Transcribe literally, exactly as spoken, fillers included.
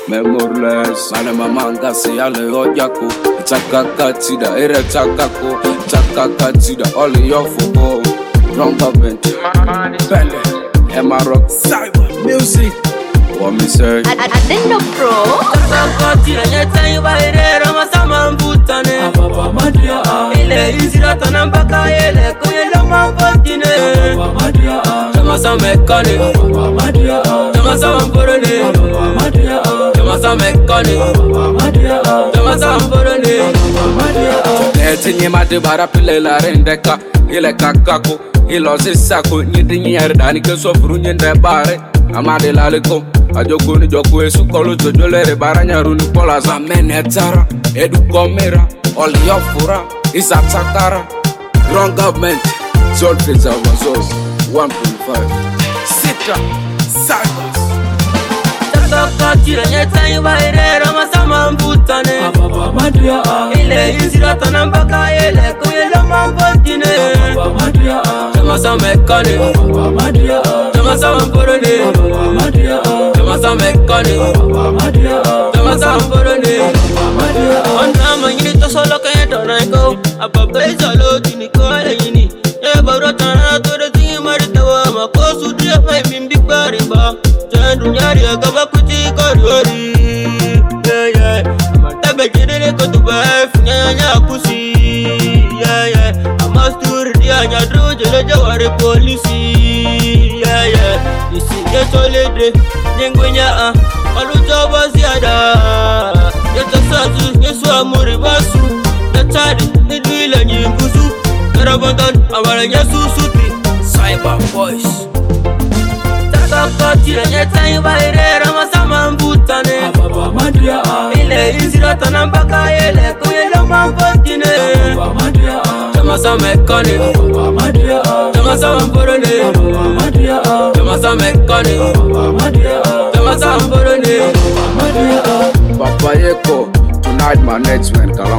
memoreless. Mane mamanga si ale ojako. Chakakatida, ere chakako. Chakakatida, all your football. Wrong government. Bende, Emma Rock, Cyber Music. What me say? I didn't know pro. Chakakatida, yeta ibaire, rama samambutane. Papa Madia, ile izira tanambaka ele kuyelo mambotine. Papa Madia, Jama samekane. Papa Madia, Jama samborone. Papa Madia, Jama samekane. Papa Madia, Jama samborone. Papa Madia. Etinye mate bara pile la rendeka. Ile kakako, ilo sisako. Nyidinyi yerdani ke sofru nyende bare. Amade laliko. Ajoko ni joko esu kolo jojolere baranyaruni pola zamene tara. Edu komera. All your fura is a takara. Wrong government. Soul face of our souls. one point five. Sitra. Cybers. Chakakatida yeta ibaire rama samambutane. Papa Madia, ile izira tanambaka ele kuyelo mambotine. Papa Madia, Jama samekane. Papa Madia, Jama samborone. Papa Madia, Jama samekane. Papa Madia, Jama samborone. Papa Madia. Ona manyini to solo kaya tonako. Ababa izalo tiniko yini. E barotana to de tingi maritawa makosu dia mai bimbi bariba. Jandu nyari agaba kuti korori. Yeah yeah. Mantabe jidele ko dubai funya nya kusi. Yeah yeah. Amastur dia nya droje le jawari polisi. Yeah yeah. Isi ye solide nyengwenya ah. Maluta baziada. Yeta sazu yesu amuri basu. Natari nidwila nyinguzu. Karabandan amara yesu suti. Cyber Boys. Chakakatida yeta ibaire rama samambutane. Papa Madia, ile izira tanambaka ele kuyelo mambotine. Papa Madia, Jama samekane. Papa Madia, Jama samborone. Papa Madia, Jama samekane. Papa Madia, Jama samborone. Papa Madia. Papa Yeko. Tonight my next man.